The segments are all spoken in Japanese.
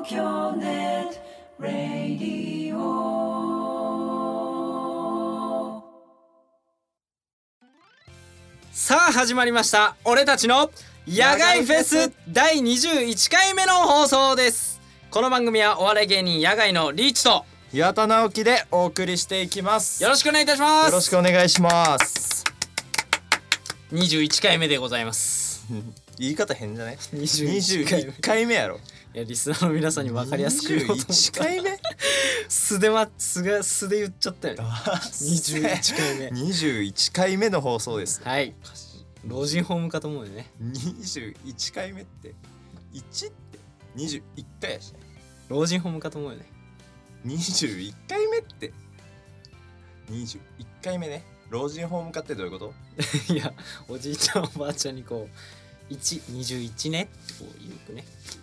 京ネットラディオ。 さあ始まりました、俺たちの野外フェス第21回目の放送です。この番組はお笑い芸人野外のリーチと岩田直樹でお送りしていきます。 よろしくお願いいたします。 よろしくお願いします。 21回目でございます。 言い方変じゃない？ 21 回目やろ。 いやリスナーの皆さんに分かりやすく言おうと思った 21回目素で言っちゃったよね。21回目 21回目の放送です。 はい、老人ホームかと思うよね。 21回目って1って21回やしね。 老人ホームかと思うよね。 21回目って21回目ね。老人ホームかってどういうこと？ いやおじいちゃんおばあちゃんにこう21ねってこう言うくね。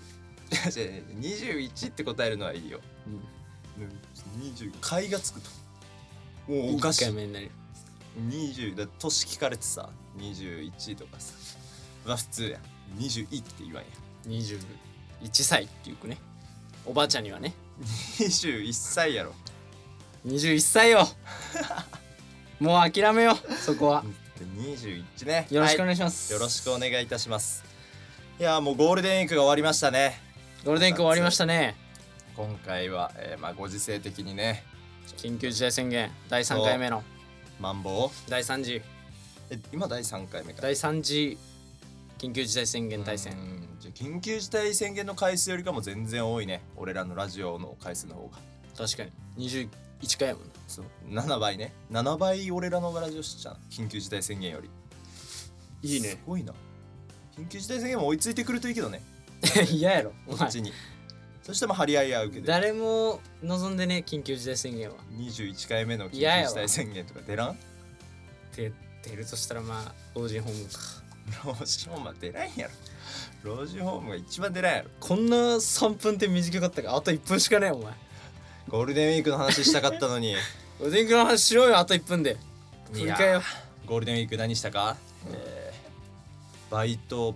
21って答えるのはいいよ、20回がつくともうおかしい。 1回目になる。 20だ年聞かれてさ21とかさ、まあ普通やん。21って言わんやん。 21歳って言うくね。おばあちゃんにはね 21歳やろ。 21歳よもう諦めようそこは。 21ね。 よろしくお願いします、 よろしくお願いいたします。いやもうゴールデンウィークが終わりましたね。 ゴールデンウィーク終わりましたね。 今回は、まあご時世的にね、 緊急事態宣言第3回目のマンボウ第3次今第3回目か。 第3次緊急事態宣言対戦。 じゃあ緊急事態宣言の回数よりかも全然多いね。俺らのラジオの回数の方が。 確かに21回やもんな。 そう7倍ね。7倍俺らのラジオしちゃう。緊急事態宣言よりいいね。 すごいな。緊急事態宣言も追いついてくるといいけどね。 嫌やろこっちに。そしても張り合い合うけど誰も望んでね緊急事態宣言は。 21回目の緊急事態宣言とか出らん？ 出るとしたらまあ老人ホームか。 老人ホームは出らんやろ。老人ホームが一番出らんやろ。 こんな3分って短かったか。あと1分しかねえお前。 ゴールデンウィークの話したかったのにゴールデンウィークの話しろよ。あと1分で振り返よ。 ゴールデンウィーク何したか？バイト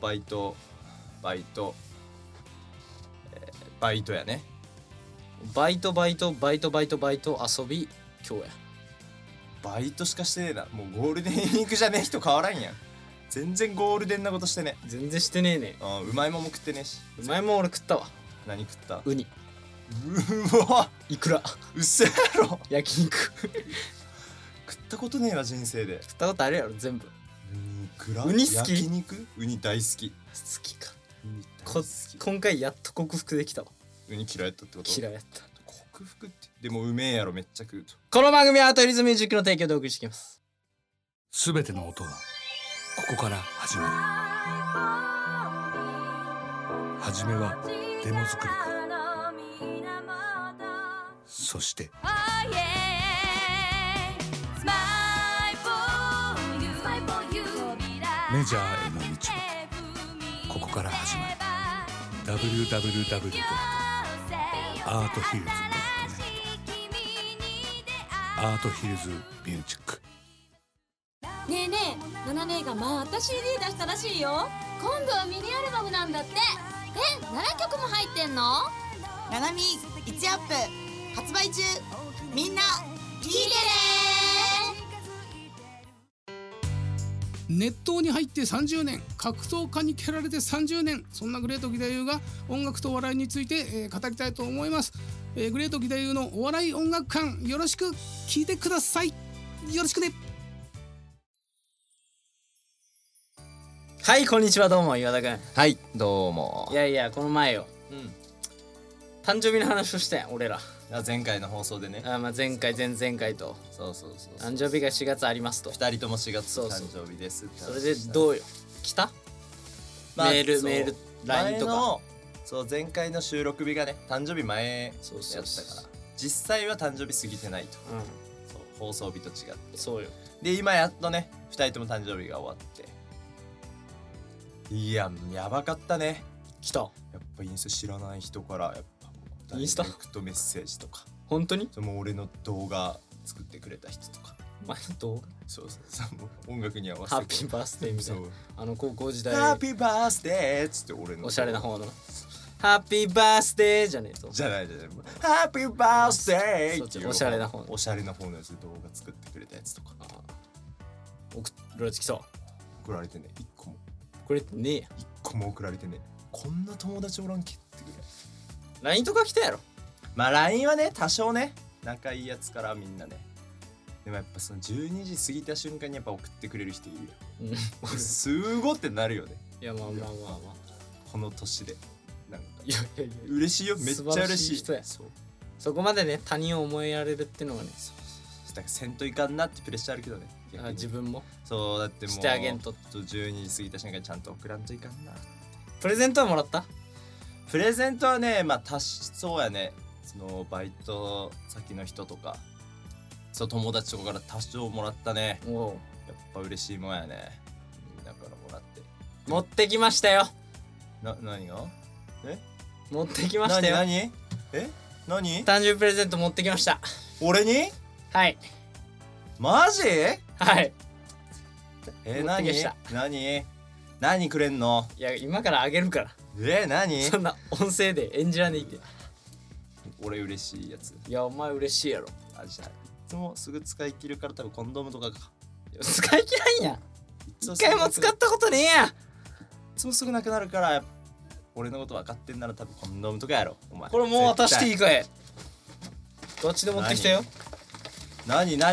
やね。 バイト遊び今日や。 バイトしかしてねえな。もうゴールデンウィークじゃねえ人変わらんやん。全然ゴールデンなことしてね。 全然してねえね。 うまいもんも食ってねえし。 うまいもん俺食ったわ。 何食った？ ウニ。 うわいくら。 うっせやろ。 焼肉食ったことねえわ人生で。 食ったことあるやろ全部。 ウニ好き？ 焼肉？ウニ大好き。 好きか。今回やっと克服できたわ。 ウニ嫌いやったってこと？ 嫌いやった。 克服ってでもうめえやろ。めっちゃ食うと。 この番組はアートリズムミュージックの提供でお送りしていきます。 すべての音はここから始まる。はじめはデモ作りからそしてメジャーへの道はここから始まる。 www.arthills.net アートヒルズミュージック。 ねえねえ、ナナ姉がまた CD 出したらしいよ。今度はミニアルバムなんだって。7曲も入ってんの？ ナナミ1アップ発売中。みんな聞いてね。 熱湯に入って30年、格闘家に蹴られて30年、そんなグレート義太夫が音楽とお笑いについて、語りたいと思います。グレート義太夫のお笑い音楽館、よろしく聞いてください。よろしくね。 はいこんにちは、どうも岩田くん。 はいどうも。 いやこの前よ、誕生日の話をしたやん俺ら。 前回の放送でね。 まあ前回前々回とそう誕生日が4月ありますと。 2人とも4月誕生日ですって。 それでどうよ来た、メール LINE とか。 そう前回の収録日がね誕生日前やったから実際は誕生日過ぎてないと。そう放送日と違って。 そうよ。 で今やっとね2人とも誕生日が終わって、いややばかったね。 来た。 やっぱインスタ知らない人からやっぱインスタダイレクトメッセージとか。 本当に？ もう俺の動画作ってくれた人とか。 前の動画？ そうもう音楽に合わせてハッピーバースデーみたいな。高校時代ハッピーバースデーっつって俺のおしゃれな方のハッピーバースデーじゃねえと。 じゃないハッピーバースデーっていうおしゃれな方おしゃれな方のやつで動画作ってくれたやつとか送られてきた。 送られてね、1個もこれってねえや。 1個も送られてね、こんな友達おらんけってぐらい。 LINE とか来たやろ。 まあ LINE はね多少ね仲いいやつからみんなね、でもやっぱその12時過ぎた瞬間にやっぱ送ってくれる人いるよ。すごってなるよね。 いやまあまあまあまあ。 この年でなんかいやいやいや。 嬉しいよ、めっちゃ嬉しい。 素晴らしい人やそうそこまでね他人を思いやれるってのがね。 だからせんといかんなってプレッシャーあるけどね。 あ自分もそうだってもうしてあげんと。 12時過ぎた瞬間にちゃんと送らんといかんな。 プレゼントはもらった？ プレゼントはね、まあ多そうやね。そのバイト先の人とかそう友達とかから多少もらったね。 おお。 やっぱ嬉しいもんやね、みんなからもらって。 持ってきましたよ。 何が持ってきましたよ。 何何誕生日プレゼント持ってきました。 俺にはいマジはい。持って何きました何くれんのいや今からあげるから何そんな音声で演じらんでいいって。 俺嬉しいやつ。 いやお前嬉しいやろ。 あ、じゃあいつもすぐ使い切るから多分コンドームとかか。 使い切らんやん。一回も使ったことねえや。 いつもすぐなくなるから俺のこと分かってんなら多分コンドームとかやろお前。 これもう渡していいかい。どっちで持ってきたよ。 何ほら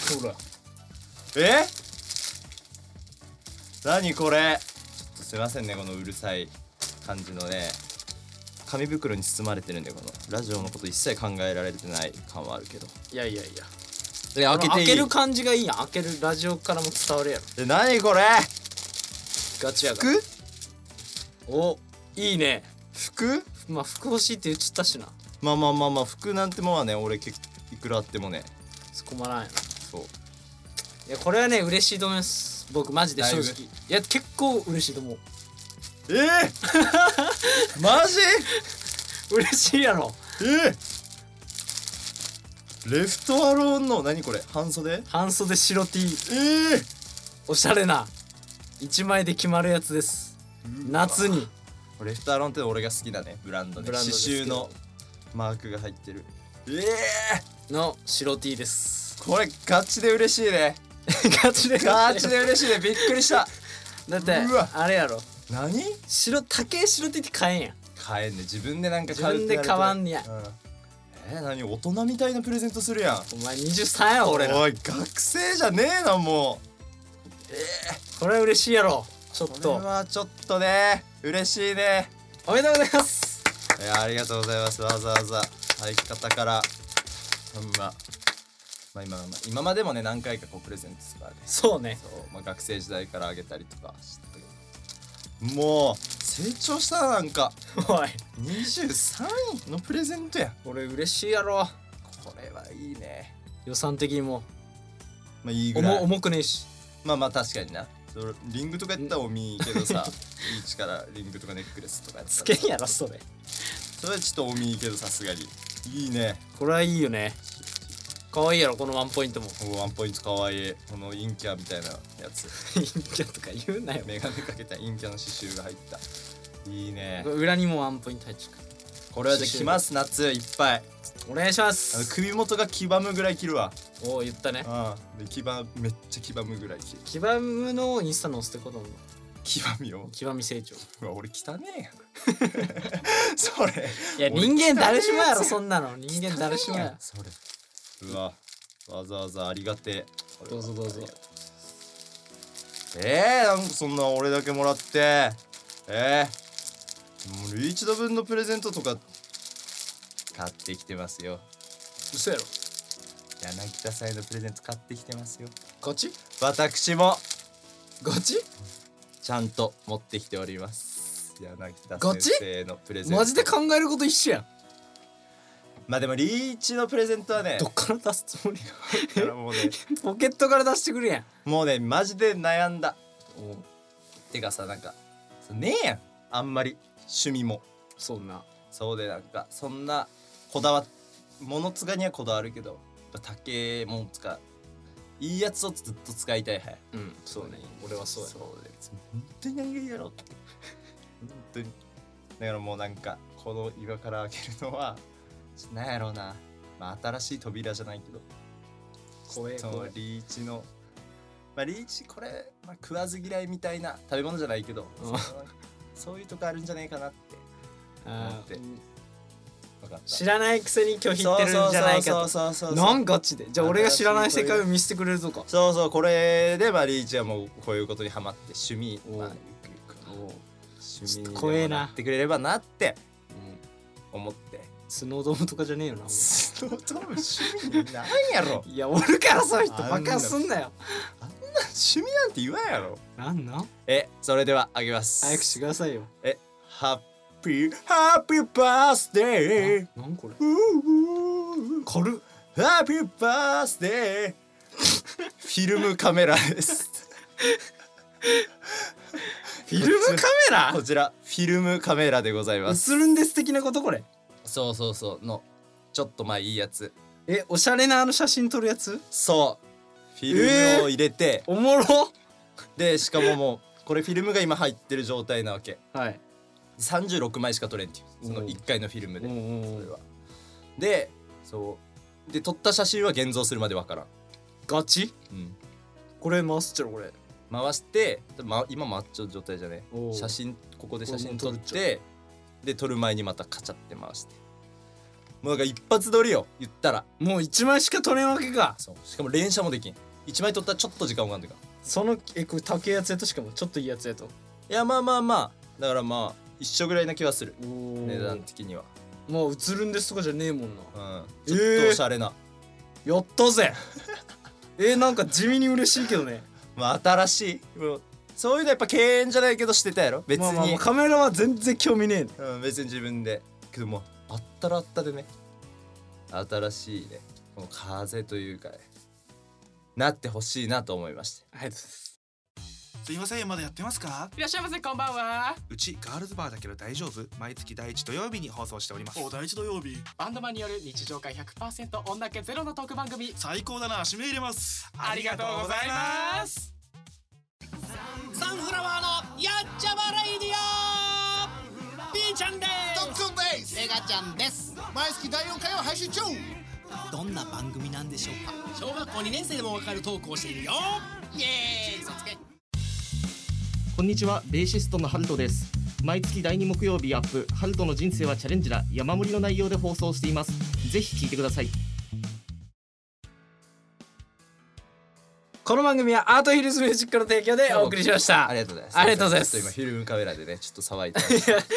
何これ。ちょっとすいませんね、このうるさい感じのね紙袋に包まれてるんで、このラジオのこと一切考えられてない感はあるけど。 いやいやいや開けていい？ 開ける感じがいいやん。開けるラジオからも伝わるやろ。 何これ。 ガチやが服？ おいいね。 服？ まあ服欲しいって言っちゃったしな。 まあ服なんてもんはね俺いくらあってもね。 困らんやな。 そういやこれはね嬉しいと思います。僕マジで正だい直いや結構嬉しいと思う。 マジ嬉しいやろ。 レフトアローンの何これ半袖半袖白 T。おしゃれな1枚で決まるやつです。夏に。 レフトアローンって俺が好きだねブランドね。刺ブランドですけど繍のマークが入ってる。 の白 T です。 これガチで嬉しいね。 ガチでガチで嬉しいね。びっくりした。 だってうわあれやろ。 何竹白 T って買えんやん。 買えんね。自分でなんか自分で買わんねや。 何大人みたいなプレゼントするやん。 お前23や俺ら。 おい学生じゃねえなもう。 これは嬉しいやろ。ちょっこれとはちょっとね嬉しいね。 おめでとうございます。 ありがとうございます。わざわざ相方から今までもね何回かこうプレゼントとかね。 そうね。 そう、学生時代からあげたりとかしてたけど、もう成長したな。なんかおい 23位のプレゼントや。 俺嬉しいやろ。 これはいいね。 予算的にもいいぐらい。 重くねえし。 確かにな。リングとかやったら重いけどさいい力リングとかネックレスとかやったらつけんやろそれ。 それはちょっと重いけどさすがにいいね。 これはいいよね。可愛いやろこのワンポイントも。 ワンポイントかわいい。この陰キャみたいなやつ陰キャとか言うなよ。 メガネかけた陰キャの刺繍が入ったいいね。 裏にもワンポイント入っちゃう。 これはじゃあ着ます夏いっぱい。 お願いします。 首元が黄ばむぐらい着るわ。 おお言ったね。 でめっちゃ黄ばむぐらい着る。 黄ばむのをインスタ載せてことも。 黄ばみよ。 黄ばみ成長。 うわ俺汚ねえやんそれ。 いや人間誰しもやろそんなの。人間誰しもや。 それうわわざわざありがてえ。 どうぞどうぞ。 なんかそんな俺だけもらってもうリーチド分のプレゼントとか買ってきてますよ。 嘘やろ。 柳田さんへのプレゼント買ってきてますよ。 ガチ？ 私もガチ？ ちゃんと持ってきております。柳田ガチ？ 先生のプレゼント。 マジで考えること一緒やん。 でもリーチのプレゼントはねどっから出すつもり？ だからもうねポケットから出してくるやん。 もうねマジで悩んだ。てかさなんかねえやんあんまり趣味も。 そんな。 そうでなんかそんなこだわ物つがにはこだわるけど竹も使ういいやつをずっと使いたい派や。 そうね。俺はそうや。 そうで本当に何がいいやろって本当に。だからもうなんかこの今から開けるのはなんやろうな、まあ新しい扉じゃないけど、そのリーチのまあリーチこれ、まあ、食わず嫌いみたいな食べ物じゃないけど、そういうとこあるんじゃないかなって思って。分かった。 知らないくせに拒否ってるんじゃないかと。 そうなんガチで。じゃあ俺が知らない世界を見せてくれるとか。 そうそう、これでまあリーチはもうこういうことにハマって趣味、まあ、趣味に怖えななってくれればなって思って。 スノードームとかじゃねえよな。 スノードーム趣味なんやろ。 いやおるからそういう人バカすんなよ。 趣味なんて言わんやろ。 なんなん？ それではあげます。 早くしてくださいよ。 ハッピーバースデー。 なんこれ？軽っ。 ハッピーバースデー。フィルムカメラです。 フィルムカメラ？ こちらフィルムカメラでございます。 映るんです的なことこれ？ そうそうそうのちょっとまあいいやつ。 おしゃれな写真撮るやつ？ そうフィルムを入れて、 おもろでしかももうこれフィルムが今入ってる状態なわけ。 はい。 36枚しか撮れんっていう、その1回のフィルムで、それはでそうで撮った写真は現像するまでわからん。 ガチ？これ回すっちゃろこれ。 回して、今回っちゃう状態じゃね。写真ここで写真撮ってで撮る前にまたカチャって回して、もうなんか一発撮りよ言ったら。 もう1枚しか撮れんわけか。 そうしかも連写もできん。1枚撮ったらちょっと時間かかんてか。 そのこれ高いやつやと、しかもちょっといいやつやと。 いやまあまあまあだからまあ一緒ぐらいな気はする、値段的には。 もう映るんですとかじゃねえもんな。 ちょっとおしゃれな、 やったぜ。なんか地味に嬉しいけどね。 まあ新しい、もうそういうのやっぱ敬遠じゃないけどしてたやろ別に。 まあカメラは全然興味ねえ。 別に自分でけどもあったらあったでね、新しいねこの風というかねなってほしいなと思いまして。 ありがとうございます。 すいません、まだやってますか？ いらっしゃいませ、こんばんは。 うちガールズバーだけど大丈夫？毎月第1土曜日に放送しております。 第1土曜日、バンドマンによる日常会 100% 女気ゼロのトーク番組。 最高だな、指名入れます。 ありがとうございます。サンフラワーのやっちゃまレイディオ。ピーちゃんです。 トックンです。 メガちゃんです。 毎月第4回を配信中。 どんな番組なんでしょうか？ 小学校2年生でもわかるトークをしているよ。イエーイ、そつけ。 こんにちは、ベーシストのハルトです。毎月第2木曜日アップ、ハルトの人生はチャレンジだ、山盛りの内容で放送しています。ぜひ聞いてください。 この番組はアートヒルズミュージックの提供でお送りしました。 ありがとうございます。 ありがとうございます。 今フィルムカメラでねちょっと騒いで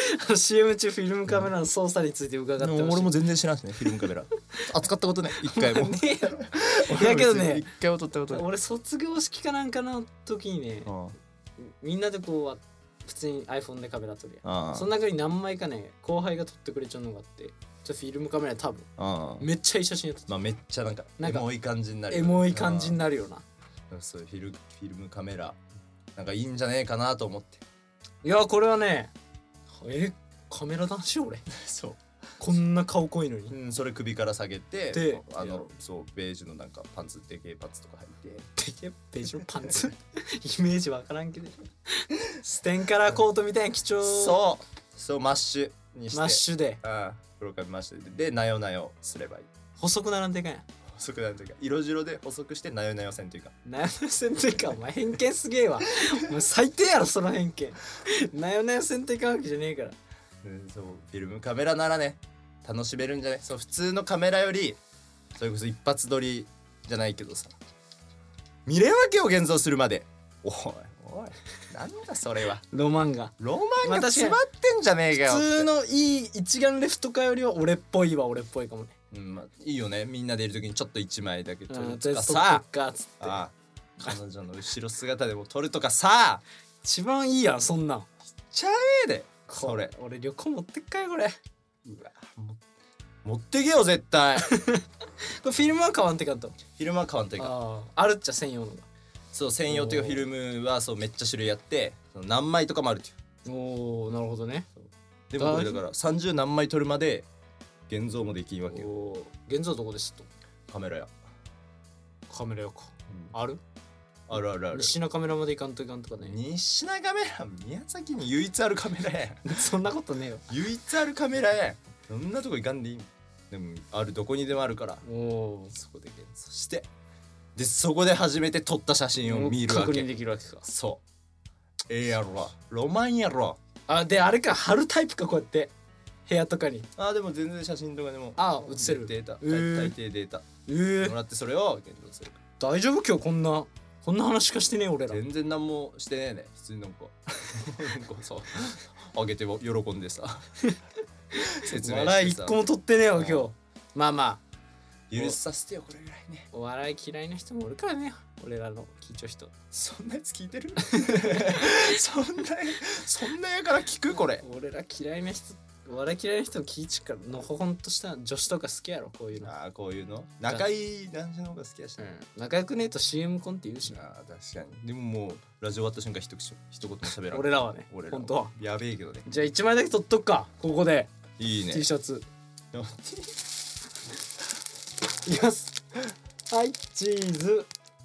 CM 中フィルムカメラの操作について伺ってました。 俺も全然知らんしね、フィルムカメラ扱ったことね一回も。 ねえやろ。いやけどね、 一回も撮ったことない。 俺卒業式かなんかの時にね、みんなでこう普通に iPhone でカメラ撮るやん。その中に何枚かね後輩が撮ってくれちゃうのがあって、フィルムカメラで多分めっちゃいい写真やった。 まあめっちゃなんかエモい感じになる。 エモい感じになるよな。 そうフィルムカメラなんかいいんじゃねえかなと思って。 いやこれはね、カメラ男子俺そうこんな顔濃いのに、 それ首から下げて、 でそうベージュのなんかパンツ、でけえパンツとか履いて、 ベージュのパンツイメージわからんけどステンカラーコートみたいな貴重。 そうマッシュにしてマッシュで黒髪マッシュでなよなよすればいい。 細くならんでかいやん。 細くなるというか色白で細くしてなよなよ線というか。 なよなよ線というかお前偏見すげえわ。お前最低やろその偏見。なよなよ線というかわけじゃねえから。 そうフィルムカメラならね楽しめるんじゃない。そう普通のカメラよりそれこそ一発撮りじゃないけどさ、見れんわけを現像するまで。おいなんだそれは。 ロマンが詰まってんじゃねえかよ。 普通のいい一眼レフとかよりは俺っぽいかもね。 いいよね、みんなでいる時にちょっと1枚だけ撮るとかさ、 彼女の後ろ姿でも撮るとかさ、 一番いいやんそんなん。 ちゃえでそれ。 俺旅行持ってっかよこれ。 うわ持ってけよ絶対。 これフィルムは買わんてかんと。 フィルムは買わんてか。 あるっちゃ専用のが。 そう専用というかフィルムはそうめっちゃ種類あって、何枚とかもあるっていう。 おーなるほどね。 でもこれだから30何枚撮るまで現像もできんわけよ。 現像どこですと？ カメラ屋か、 ある？ あるあるある。 西のカメラまで行かんといかんとかね。 西のカメラ宮崎に唯一あるカメラやん。 そんなことねえよ。 唯一あるカメラやん。そんなとこ行かんでいい。でもある、どこにでもあるから。そこでそしてでそこで初めて撮った写真を見るわけ。 確認できるわけか。 そうやろ、ロマンやろ。 であれか、貼るタイプか、こうやって部屋とかに。 でも全然写真とかでも写せるデータ、大抵データもらってそれを検討する。 大丈夫？今日こんな話しかしてねえ俺ら。 全然何もしてねえね。普通になんかさあげて喜んでさ説明してさ、 笑い一個も取ってねえよ今日。まあまあ許させてよ、これぐらいね。 お笑い嫌いな人もおるからね、俺らの聞いちゃう人。 そんなやつ聞いてるそんなやから聞くこれ。 俺ら嫌いな人、お笑い嫌いな人も聞いちゃうから、のほほんとした女子とか好きやろ、こういうの。 こういうの仲いい男子の方が好きやし、 仲良くねえと CM コンって言うしな。 確かに。でももうラジオ終わった瞬間一言も喋らん。 俺らはね、本当はやべえけどね。 じゃあ1枚だけ取っとくか、ここで。 いいね。 T シャツいきます。はい、チーズ。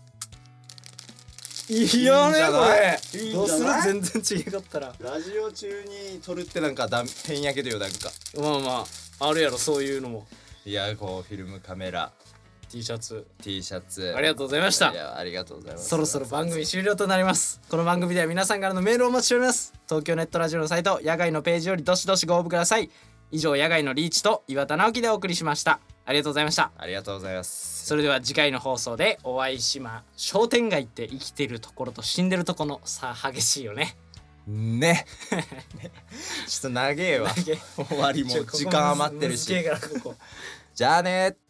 いいよねこれ。どうする？全然違かったら。 ラジオ中に撮るってなんか変やけどよ、なんか。 まあまああるやろ、そういうのも。 いや、こうフィルムカメラ、 T シャツ。 ありがとうございました。 いや、ありがとうございます。 そろそろ番組終了となります。この番組では皆さんからのメールをお待ちしております。東京ネットラジオのサイト野外のページよりどしどしご応募ください。以上、野外のリーチと岩田直樹でお送りしました。ありがとうございました。 ありがとうございます。 それでは次回の放送でお会いしま。商店街って生きてるところと死んでるところの差激しいよね。 ねちょっと長えわ。終わりも時間余ってるし。じゃあね。